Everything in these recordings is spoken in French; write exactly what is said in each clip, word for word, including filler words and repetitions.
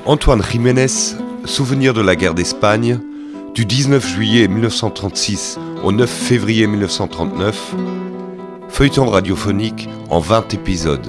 Antoine Jiménez, Souvenir de la guerre d'Espagne, du dix-neuf juillet mille neuf cent trente-six au neuf février mille neuf cent trente-neuf, feuilleton radiophonique en vingt épisodes.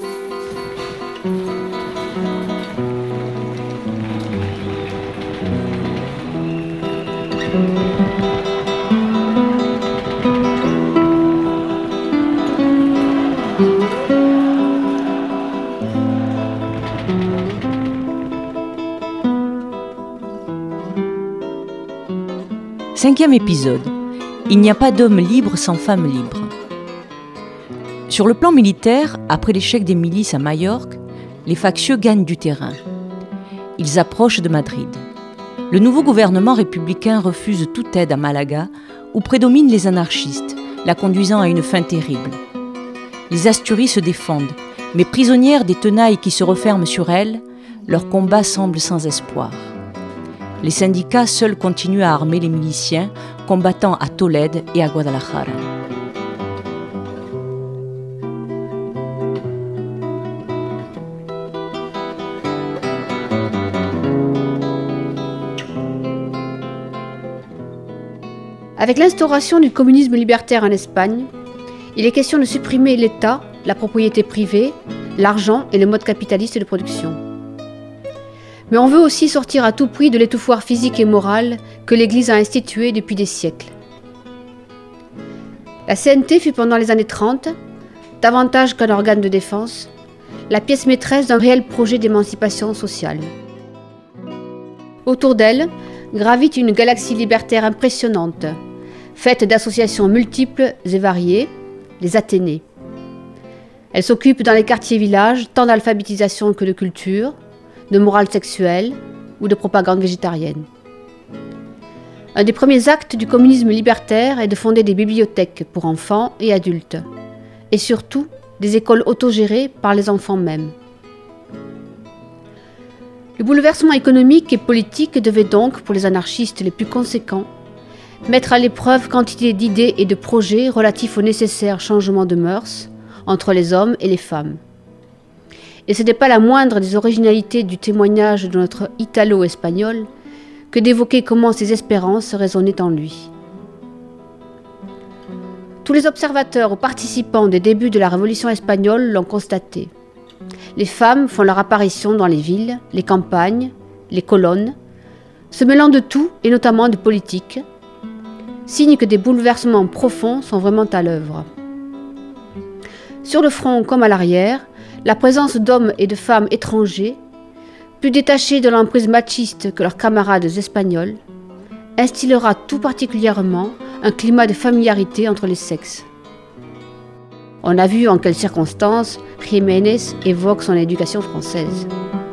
Cinquième épisode. Il n'y a pas d'homme libre sans femme libre. Sur le plan militaire, après l'échec des milices à Majorque, les factieux gagnent du terrain. Ils approchent de Madrid. Le nouveau gouvernement républicain refuse toute aide à Malaga, où prédominent les anarchistes, la conduisant à une fin terrible. Les Asturies se défendent, mais prisonnières des tenailles qui se referment sur elles, leur combat semble sans espoir. Les syndicats seuls continuent à armer les miliciens, combattant à Tolède et à Guadalajara. Avec l'instauration du communisme libertaire en Espagne, il est question de supprimer l'État, la propriété privée, l'argent et le mode capitaliste de production. Mais on veut aussi sortir à tout prix de l'étouffoir physique et moral que l'Église a institué depuis des siècles. La C N T fut pendant les années trente, davantage qu'un organe de défense, la pièce maîtresse d'un réel projet d'émancipation sociale. Autour d'elle gravite une galaxie libertaire impressionnante, faite d'associations multiples et variées, les Athénées. Elle s'occupe dans les quartiers-villages tant d'alphabétisation que de culture, de morale sexuelle ou de propagande végétarienne. Un des premiers actes du communisme libertaire est de fonder des bibliothèques pour enfants et adultes, et surtout des écoles autogérées par les enfants mêmes. Le bouleversement économique et politique devait donc, pour les anarchistes les plus conséquents, mettre à l'épreuve quantité d'idées et de projets relatifs au nécessaire changement de mœurs entre les hommes et les femmes. Et ce n'est pas la moindre des originalités du témoignage de notre Italo-espagnol que d'évoquer comment ces espérances résonnaient en lui. Tous les observateurs ou participants des débuts de la Révolution espagnole l'ont constaté. Les femmes font leur apparition dans les villes, les campagnes, les colonnes, se mêlant de tout et notamment de politique, signe que des bouleversements profonds sont vraiment à l'œuvre. Sur le front comme à l'arrière, la présence d'hommes et de femmes étrangers, plus détachés de l'emprise machiste que leurs camarades espagnols, instillera tout particulièrement un climat de familiarité entre les sexes. On a vu en quelles circonstances Jiménez évoque son éducation française.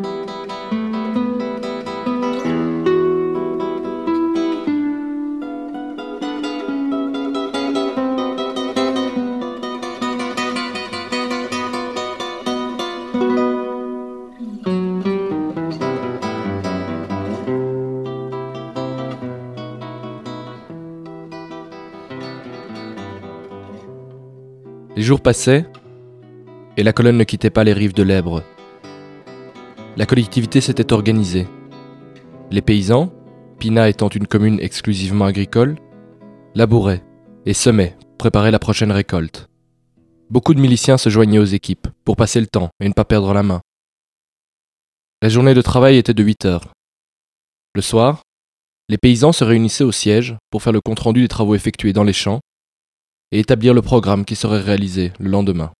Les jours passaient, et la colonne ne quittait pas les rives de l'Èbre. La collectivité s'était organisée. Les paysans, Pina étant une commune exclusivement agricole, labouraient et semaient pour préparer la prochaine récolte. Beaucoup de miliciens se joignaient aux équipes pour passer le temps et ne pas perdre la main. La journée de travail était de huit heures. Le soir, les paysans se réunissaient au siège pour faire le compte-rendu des travaux effectués dans les champs et établir le programme qui serait réalisé le lendemain.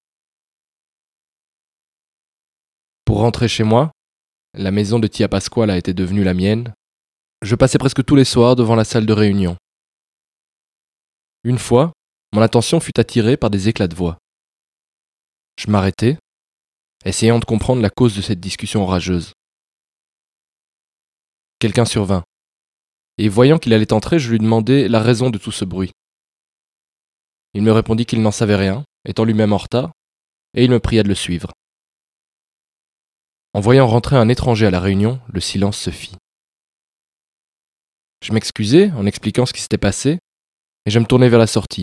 Pour rentrer chez moi, la maison de Tia Pascuala était devenue la mienne, je passais presque tous les soirs devant la salle de réunion. Une fois, mon attention fut attirée par des éclats de voix. Je m'arrêtai, essayant de comprendre la cause de cette discussion orageuse. Quelqu'un survint, et voyant qu'il allait entrer, je lui demandai la raison de tout ce bruit. Il me répondit qu'il n'en savait rien, étant lui-même en retard, et il me pria de le suivre. En voyant rentrer un étranger à la réunion, le silence se fit. Je m'excusai en expliquant ce qui s'était passé, et je me tournai vers la sortie.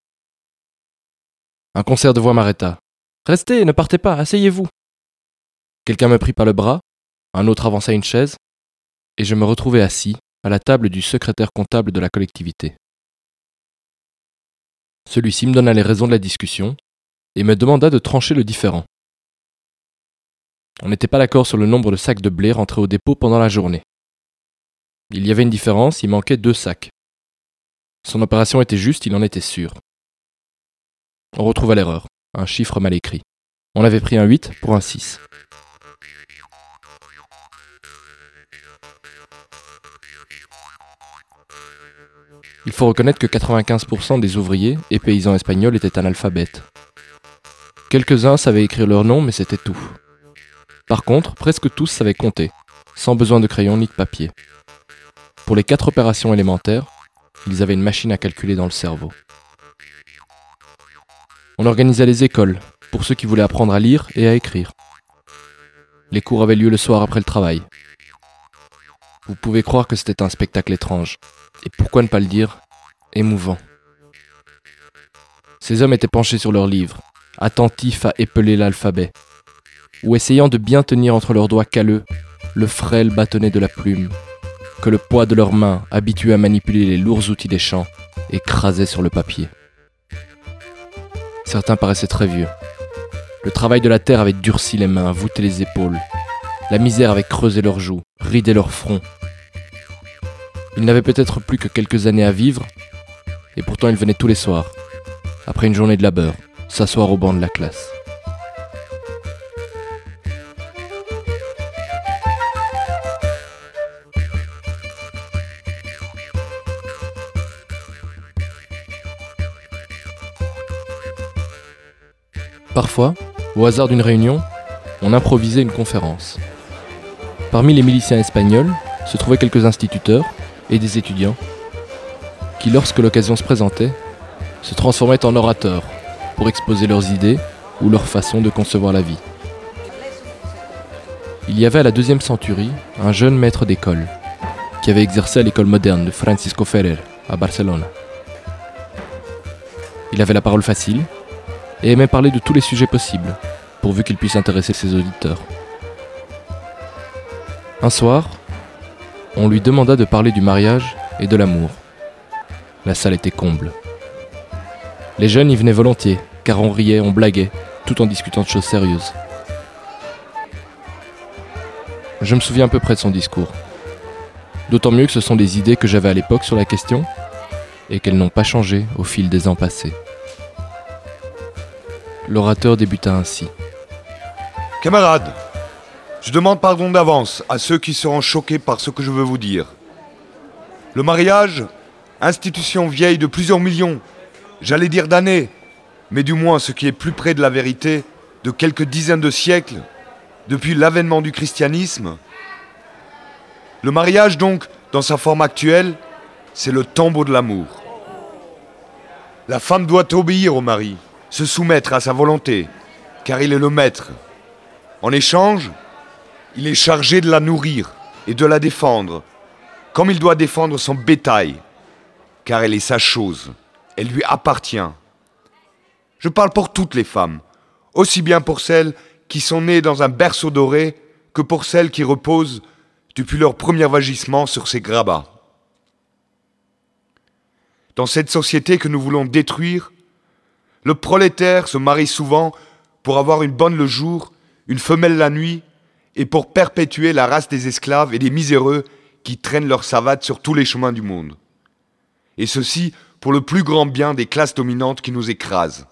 Un concert de voix m'arrêta. « Restez, ne partez pas, asseyez-vous !» Quelqu'un me prit par le bras, un autre avança une chaise, et je me retrouvai assis à la table du secrétaire comptable de la collectivité. Celui-ci me donna les raisons de la discussion et me demanda de trancher le différend. On n'était pas d'accord sur le nombre de sacs de blé rentrés au dépôt pendant la journée. Il y avait une différence, il manquait deux sacs. Son opération était juste, il en était sûr. On retrouva l'erreur, un chiffre mal écrit. On avait pris un huit pour un six. Il faut reconnaître que quatre-vingt-quinze pour cent des ouvriers et paysans espagnols étaient analphabètes. Quelques-uns savaient écrire leur nom, mais c'était tout. Par contre, presque tous savaient compter, sans besoin de crayon ni de papier. Pour les quatre opérations élémentaires, ils avaient une machine à calculer dans le cerveau. On organisait les écoles, pour ceux qui voulaient apprendre à lire et à écrire. Les cours avaient lieu le soir après le travail. Vous pouvez croire que c'était un spectacle étrange. Et pourquoi ne pas le dire, émouvant. Ces hommes étaient penchés sur leurs livres, attentifs à épeler l'alphabet, ou essayant de bien tenir entre leurs doigts calleux le frêle bâtonnet de la plume, que le poids de leurs mains, habitués à manipuler les lourds outils des champs, écrasait sur le papier. Certains paraissaient très vieux. Le travail de la terre avait durci les mains, voûté les épaules. La misère avait creusé leurs joues, ridé leurs fronts. Ils n'avaient peut-être plus que quelques années à vivre, et pourtant ils venaient tous les soirs, après une journée de labeur, s'asseoir au banc de la classe. Parfois, au hasard d'une réunion, on improvisait une conférence. Parmi les miliciens espagnols se trouvaient quelques instituteurs et des étudiants qui, lorsque l'occasion se présentait, se transformaient en orateurs pour exposer leurs idées ou leur façon de concevoir la vie. Il y avait à la deuxième centurie un jeune maître d'école qui avait exercé à l'école moderne de Francisco Ferrer à Barcelone. Il avait la parole facile et aimait parler de tous les sujets possibles, pourvu qu'il puisse intéresser ses auditeurs. Un soir, on lui demanda de parler du mariage et de l'amour. La salle était comble. Les jeunes y venaient volontiers, car on riait, on blaguait, tout en discutant de choses sérieuses. Je me souviens à peu près de son discours. D'autant mieux que ce sont des idées que j'avais à l'époque sur la question, et qu'elles n'ont pas changé au fil des ans passés. L'orateur débuta ainsi. Camarades, je demande pardon d'avance à ceux qui seront choqués par ce que je veux vous dire. Le mariage, institution vieille de plusieurs millions, j'allais dire d'années, mais du moins ce qui est plus près de la vérité, de quelques dizaines de siècles, depuis l'avènement du christianisme. Le mariage donc, dans sa forme actuelle, c'est le tombeau de l'amour. La femme doit obéir au mari, se soumettre à sa volonté, car il est le maître. En échange, il est chargé de la nourrir et de la défendre, comme il doit défendre son bétail, car elle est sa chose, elle lui appartient. Je parle pour toutes les femmes, aussi bien pour celles qui sont nées dans un berceau doré que pour celles qui reposent depuis leur premier vagissement sur ces grabats. Dans cette société que nous voulons détruire, le prolétaire se marie souvent pour avoir une bonne le jour, une femelle la nuit, et pour perpétuer la race des esclaves et des miséreux qui traînent leurs savates sur tous les chemins du monde. Et ceci pour le plus grand bien des classes dominantes qui nous écrasent.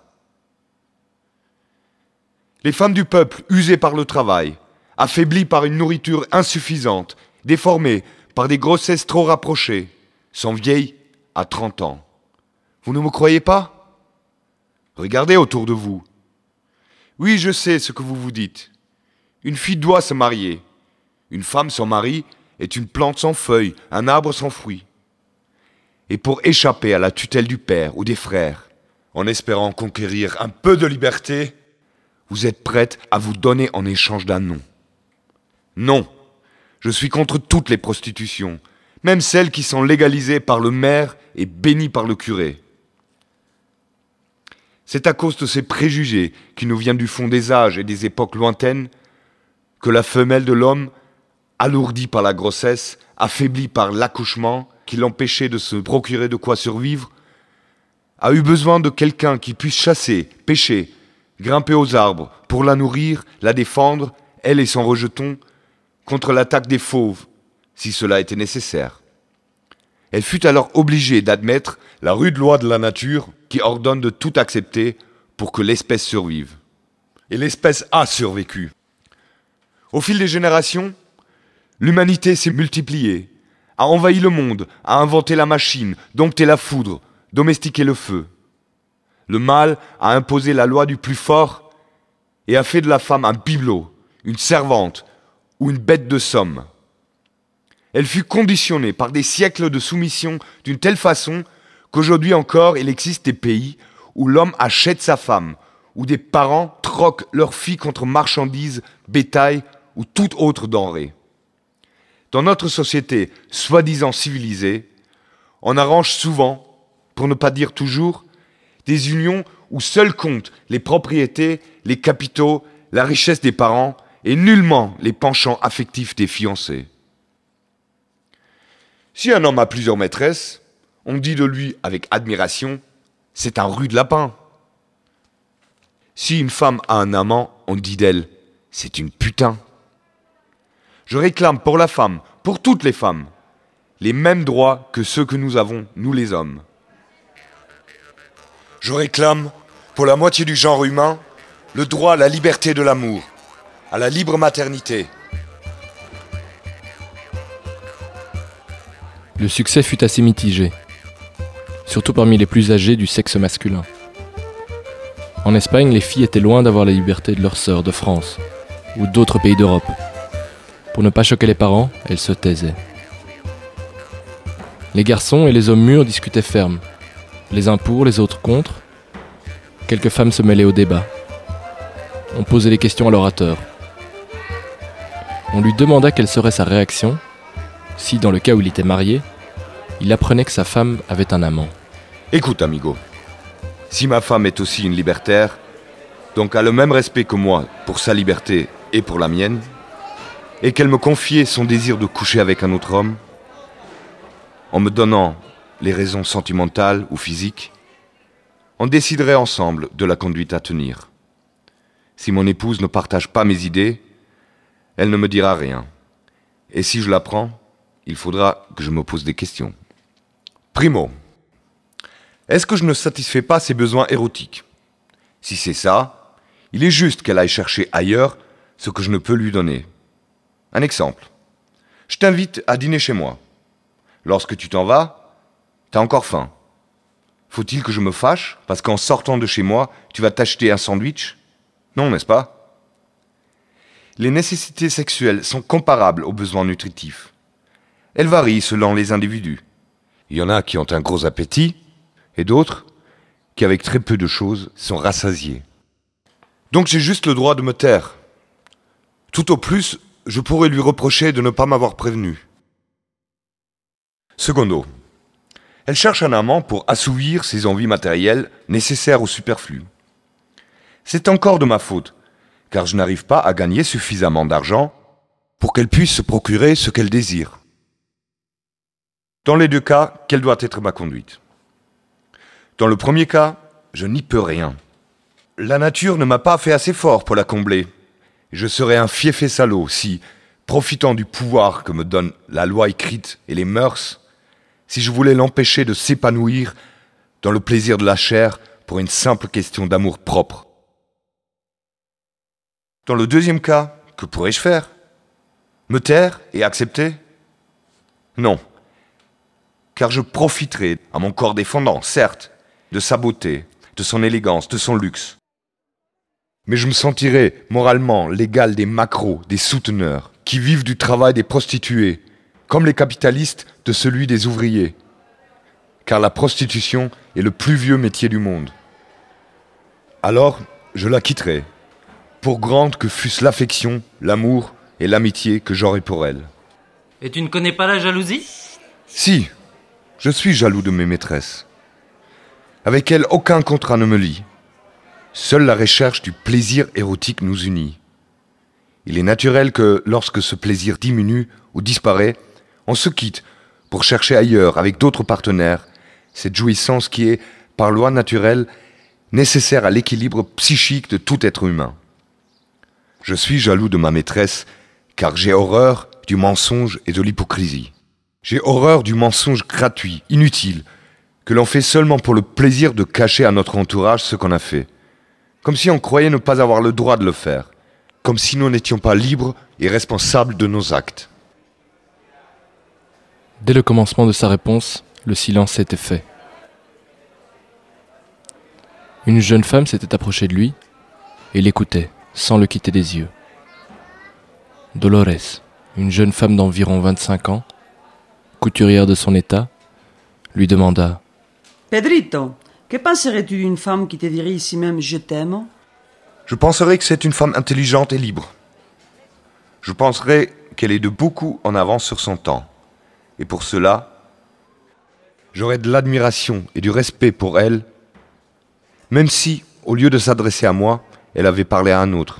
Les femmes du peuple, usées par le travail, affaiblies par une nourriture insuffisante, déformées par des grossesses trop rapprochées, sont vieilles à trente ans. Vous ne me croyez pas ? Regardez autour de vous. Oui, je sais ce que vous vous dites. Une fille doit se marier. Une femme sans mari est une plante sans feuilles, un arbre sans fruits. Et pour échapper à la tutelle du père ou des frères, en espérant conquérir un peu de liberté, vous êtes prête à vous donner en échange d'un nom. Non, je suis contre toutes les prostitutions, même celles qui sont légalisées par le maire et bénies par le curé. C'est à cause de ces préjugés qui nous viennent du fond des âges et des époques lointaines que la femelle de l'homme alourdi par la grossesse, affaibli par l'accouchement, qui l'empêchait de se procurer de quoi survivre, a eu besoin de quelqu'un qui puisse chasser, pêcher, grimper aux arbres, pour la nourrir, la défendre, elle et son rejeton, contre l'attaque des fauves, si cela était nécessaire. Elle fut alors obligée d'admettre la rude loi de la nature qui ordonne de tout accepter pour que l'espèce survive. Et l'espèce a survécu. Au fil des générations, l'humanité s'est multipliée, a envahi le monde, a inventé la machine, dompté la foudre, domestiqué le feu. Le mâle a imposé la loi du plus fort et a fait de la femme un bibelot, une servante ou une bête de somme. Elle fut conditionnée par des siècles de soumission d'une telle façon qu'aujourd'hui encore il existe des pays où l'homme achète sa femme, où des parents troquent leurs filles contre marchandises, bétail ou toute autre denrée. Dans notre société soi-disant civilisée, on arrange souvent, pour ne pas dire toujours, des unions où seuls comptent les propriétés, les capitaux, la richesse des parents et nullement les penchants affectifs des fiancés. Si un homme a plusieurs maîtresses, on dit de lui avec admiration, c'est un rude lapin. Si une femme a un amant, on dit d'elle, c'est une putain. Je réclame pour la femme, pour toutes les femmes, les mêmes droits que ceux que nous avons, nous les hommes. Je réclame, pour la moitié du genre humain, le droit à la liberté de l'amour, à la libre maternité. Le succès fut assez mitigé, surtout parmi les plus âgés du sexe masculin. En Espagne, les filles étaient loin d'avoir la liberté de leurs sœurs de France ou d'autres pays d'Europe. Pour ne pas choquer les parents, elles se taisaient. Les garçons et les hommes mûrs discutaient ferme, les uns pour, les autres contre. Quelques femmes se mêlaient au débat. On posait des questions à l'orateur. On lui demanda quelle serait sa réaction si, dans le cas où il était marié, il apprenait que sa femme avait un amant. Écoute, amigo, si ma femme est aussi une libertaire, donc a le même respect que moi pour sa liberté et pour la mienne, et qu'elle me confiait son désir de coucher avec un autre homme, en me donnant les raisons sentimentales ou physiques, on déciderait ensemble de la conduite à tenir. Si mon épouse ne partage pas mes idées, elle ne me dira rien. Et si je la prends, il faudra que je me pose des questions. Primo, est-ce que je ne satisfais pas ses besoins érotiques ? Si c'est ça, il est juste qu'elle aille chercher ailleurs ce que je ne peux lui donner. Un exemple. Je t'invite à dîner chez moi. Lorsque tu t'en vas, t'as encore faim. Faut-il que je me fâche parce qu'en sortant de chez moi, tu vas t'acheter un sandwich ? Non, n'est-ce pas ? Les nécessités sexuelles sont comparables aux besoins nutritifs. Elles varient selon les individus. Il y en a qui ont un gros appétit, et d'autres qui, avec très peu de choses, sont rassasiés. Donc j'ai juste le droit de me taire. Tout au plus, je pourrais lui reprocher de ne pas m'avoir prévenu. Secondo, elle cherche un amant pour assouvir ses envies matérielles nécessaires ou superflues. C'est encore de ma faute, car je n'arrive pas à gagner suffisamment d'argent pour qu'elle puisse se procurer ce qu'elle désire. Dans les deux cas, quelle doit être ma conduite ? Dans le premier cas, je n'y peux rien. La nature ne m'a pas fait assez fort pour la combler. Je serais un fiefé salaud si, profitant du pouvoir que me donne la loi écrite et les mœurs, si je voulais l'empêcher de s'épanouir dans le plaisir de la chair pour une simple question d'amour propre. Dans le deuxième cas, que pourrais-je faire ? Me taire et accepter ? Non. Car je profiterai, à mon corps défendant, certes, de sa beauté, de son élégance, de son luxe. Mais je me sentirai moralement l'égal des macros, des souteneurs, qui vivent du travail des prostituées, comme les capitalistes de celui des ouvriers. Car la prostitution est le plus vieux métier du monde. Alors, je la quitterai, pour grande que fussent l'affection, l'amour et l'amitié que j'aurai pour elle. Et tu ne connais pas la jalousie ? Si, je suis jaloux de mes maîtresses. Avec elles, aucun contrat ne me lie. Seule la recherche du plaisir érotique nous unit. Il est naturel que lorsque ce plaisir diminue ou disparaît, on se quitte pour chercher ailleurs, avec d'autres partenaires, cette jouissance qui est, par loi naturelle, nécessaire à l'équilibre psychique de tout être humain. Je suis jaloux de ma maîtresse, car j'ai horreur du mensonge et de l'hypocrisie. J'ai horreur du mensonge gratuit, inutile, que l'on fait seulement pour le plaisir de cacher à notre entourage ce qu'on a fait. Comme si on croyait ne pas avoir le droit de le faire. Comme si nous n'étions pas libres et responsables de nos actes. Dès le commencement de sa réponse, le silence s'était fait. Une jeune femme s'était approchée de lui et l'écoutait, sans le quitter des yeux. Dolores, une jeune femme d'environ vingt-cinq ans, couturière de son état, lui demanda « Pedrito, que penserais-tu d'une femme qui te dirait ici même « je t'aime » ? Je penserais que c'est une femme intelligente et libre. Je penserais qu'elle est de beaucoup en avance sur son temps. Et pour cela, j'aurais de l'admiration et du respect pour elle, même si, au lieu de s'adresser à moi, elle avait parlé à un autre.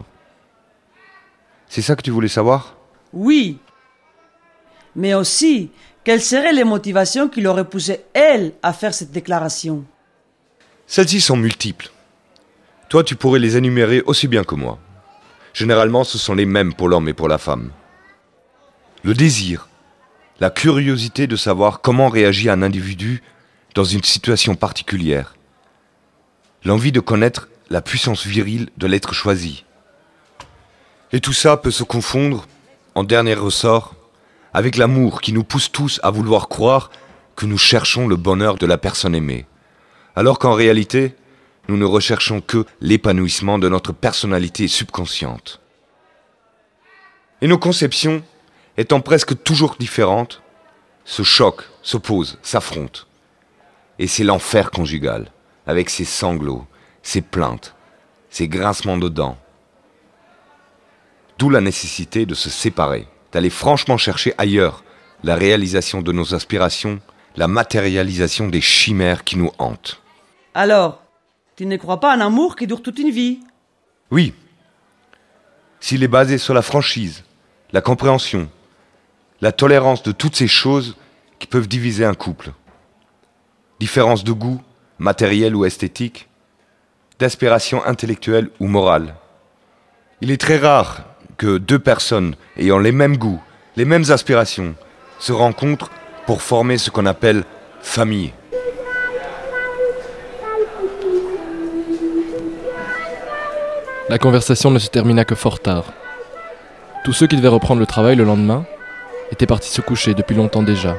C'est ça que tu voulais savoir ? Oui, mais aussi, quelles seraient les motivations qui l'auraient poussé, elle, à faire cette déclaration ? Celles-ci sont multiples. Toi, tu pourrais les énumérer aussi bien que moi. Généralement, ce sont les mêmes pour l'homme et pour la femme. Le désir, la curiosité de savoir comment réagit un individu dans une situation particulière. L'envie de connaître la puissance virile de l'être choisi. Et tout ça peut se confondre, en dernier ressort, avec l'amour qui nous pousse tous à vouloir croire que nous cherchons le bonheur de la personne aimée. Alors qu'en réalité, nous ne recherchons que l'épanouissement de notre personnalité subconsciente. Et nos conceptions, étant presque toujours différentes, se choquent, s'opposent, s'affrontent. Et c'est l'enfer conjugal, avec ses sanglots, ses plaintes, ses grincements de dents. D'où la nécessité de se séparer, d'aller franchement chercher ailleurs la réalisation de nos aspirations, la matérialisation des chimères qui nous hantent. Alors, tu ne crois pas à un amour qui dure toute une vie ? Oui, s'il est basé sur la franchise, la compréhension, la tolérance de toutes ces choses qui peuvent diviser un couple. Différence de goût, matériel ou esthétique, d'aspiration intellectuelle ou morale. Il est très rare que deux personnes ayant les mêmes goûts, les mêmes aspirations, se rencontrent pour former ce qu'on appelle famille. La conversation ne se termina que fort tard. Tous ceux qui devaient reprendre le travail le lendemain étaient partis se coucher depuis longtemps déjà.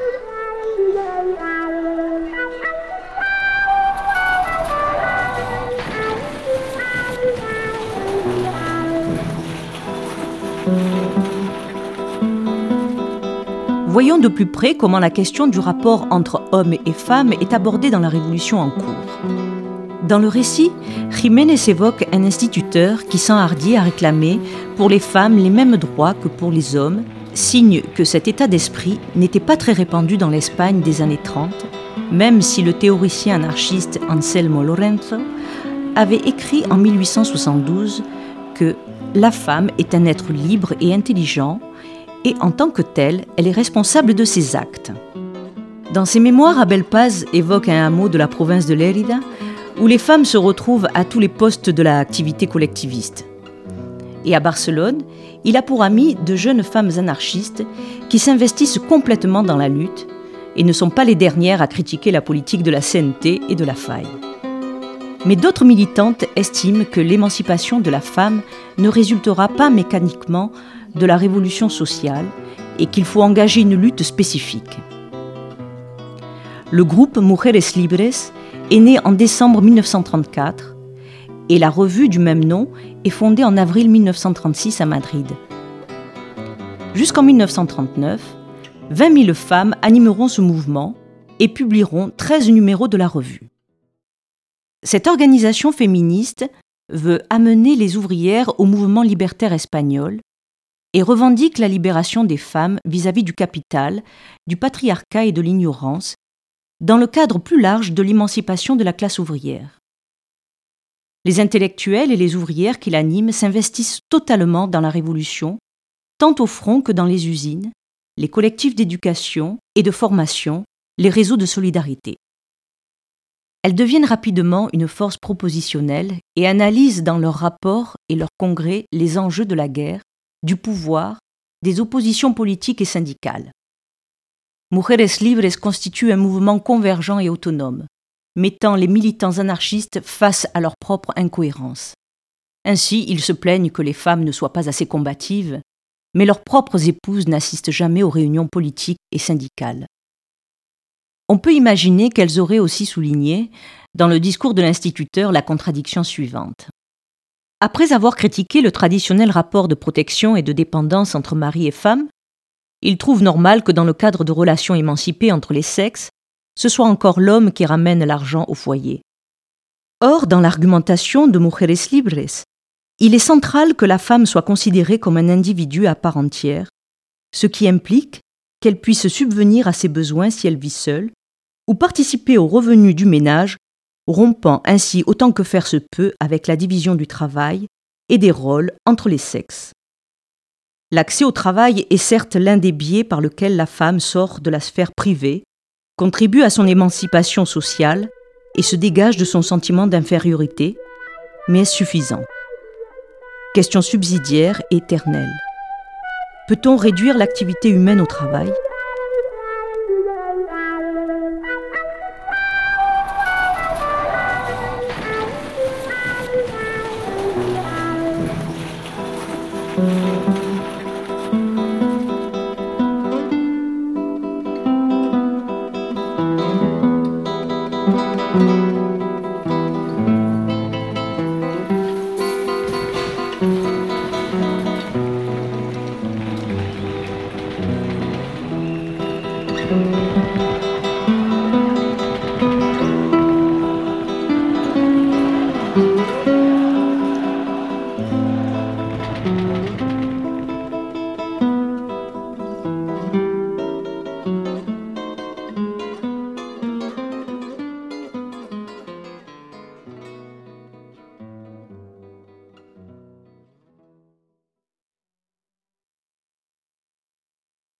Voyons de plus près comment la question du rapport entre hommes et femmes est abordée dans la Révolution en cours. Dans le récit, Jiménez évoque un instituteur qui s'enhardit à réclamer pour les femmes les mêmes droits que pour les hommes, signe que cet état d'esprit n'était pas très répandu dans l'Espagne des années trente, même si le théoricien anarchiste Anselmo Lorenzo avait écrit en mille huit cent soixante-douze que la femme est un être libre et intelligent, et en tant que telle, elle est responsable de ses actes. Dans ses mémoires, Abel Paz évoque un hameau de la province de Lérida où les femmes se retrouvent à tous les postes de l'activité collectiviste. Et à Barcelone, il a pour amis de jeunes femmes anarchistes qui s'investissent complètement dans la lutte et ne sont pas les dernières à critiquer la politique de la C N T et de la faille. Mais d'autres militantes estiment que l'émancipation de la femme ne résultera pas mécaniquement de la révolution sociale et qu'il faut engager une lutte spécifique. Le groupe Mujeres Libres est né en décembre mille neuf cent trente-quatre et la revue du même nom est fondée en avril mille neuf cent trente-six à Madrid. Jusqu'en mille neuf cent trente-neuf, vingt mille femmes animeront ce mouvement et publieront treize numéros de la revue. Cette organisation féministe veut amener les ouvrières au mouvement libertaire espagnol et revendique la libération des femmes vis-à-vis du capital, du patriarcat et de l'ignorance, dans le cadre plus large de l'émancipation de la classe ouvrière. Les intellectuels et les ouvrières qui l'animent s'investissent totalement dans la Révolution, tant au front que dans les usines, les collectifs d'éducation et de formation, les réseaux de solidarité. Elles deviennent rapidement une force propositionnelle et analysent dans leurs rapports et leurs congrès les enjeux de la guerre, du pouvoir, des oppositions politiques et syndicales. Mujeres Libres constitue un mouvement convergent et autonome, mettant les militants anarchistes face à leur propre incohérence. Ainsi, ils se plaignent que les femmes ne soient pas assez combatives, mais leurs propres épouses n'assistent jamais aux réunions politiques et syndicales. On peut imaginer qu'elles auraient aussi souligné, dans le discours de l'instituteur, la contradiction suivante. Après avoir critiqué le traditionnel rapport de protection et de dépendance entre mari et femme, il trouve normal que dans le cadre de relations émancipées entre les sexes, ce soit encore l'homme qui ramène l'argent au foyer. Or, dans l'argumentation de Mujeres Libres, il est central que la femme soit considérée comme un individu à part entière, ce qui implique qu'elle puisse subvenir à ses besoins si elle vit seule, ou participer aux revenus du ménage, rompant ainsi autant que faire se peut avec la division du travail et des rôles entre les sexes. L'accès au travail est certes l'un des biais par lequel la femme sort de la sphère privée, contribue à son émancipation sociale et se dégage de son sentiment d'infériorité, mais est-ce suffisant ? Question subsidiaire et éternelle. Peut-on réduire l'activité humaine au travail ? Thank you.